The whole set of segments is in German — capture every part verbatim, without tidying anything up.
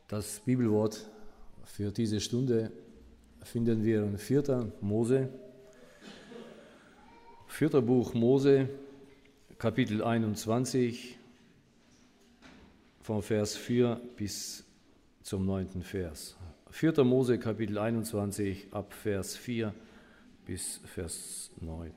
Das Bibelwort für diese Stunde finden wir in vierter Mose, vierter Buch Mose, Kapitel einundzwanzig, vom Vers vier bis zum neunten Vers. vierter Mose, Kapitel einundzwanzig, ab Vers vier bis Vers neun.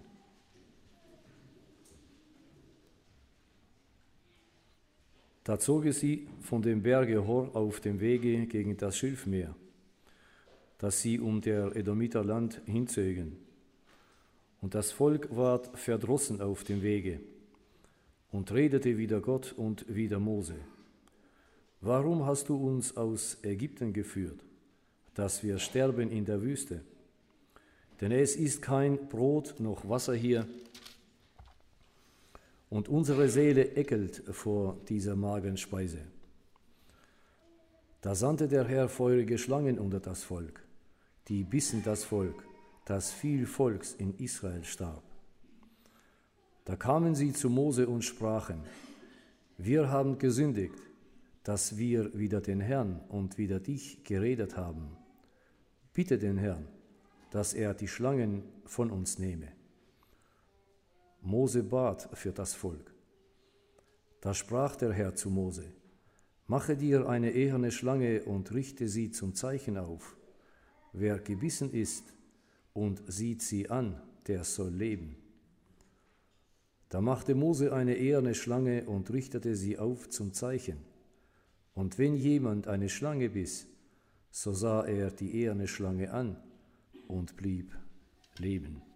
Da zogen sie von dem Berge Hor auf dem Wege gegen das Schilfmeer, das sie um der Edomiter Land hinzögen. Und das Volk ward verdrossen auf dem Wege und redete wider Gott und wider Mose. Warum hast du uns aus Ägypten geführt, dass wir sterben in der Wüste? Denn es ist kein Brot noch Wasser hier, und unsere Seele eckelt vor dieser mageren Speise. Da sandte der Herr feurige Schlangen unter das Volk, die bissen das Volk, dass viel Volks in Israel starb. Da kamen sie zu Mose und sprachen: Wir haben gesündigt, dass wir wider den Herrn und wider dich geredet haben. Bitte den Herrn, dass er die Schlangen von uns nehme. Mose bat für das Volk. Da sprach der Herr zu Mose: Mache dir eine eherne Schlange und richte sie zum Zeichen auf. Wer gebissen ist und sieht sie an, der soll leben. Da machte Mose eine eherne Schlange und richtete sie auf zum Zeichen. Und wenn jemand eine Schlange biss, so sah er die eherne Schlange an und blieb leben.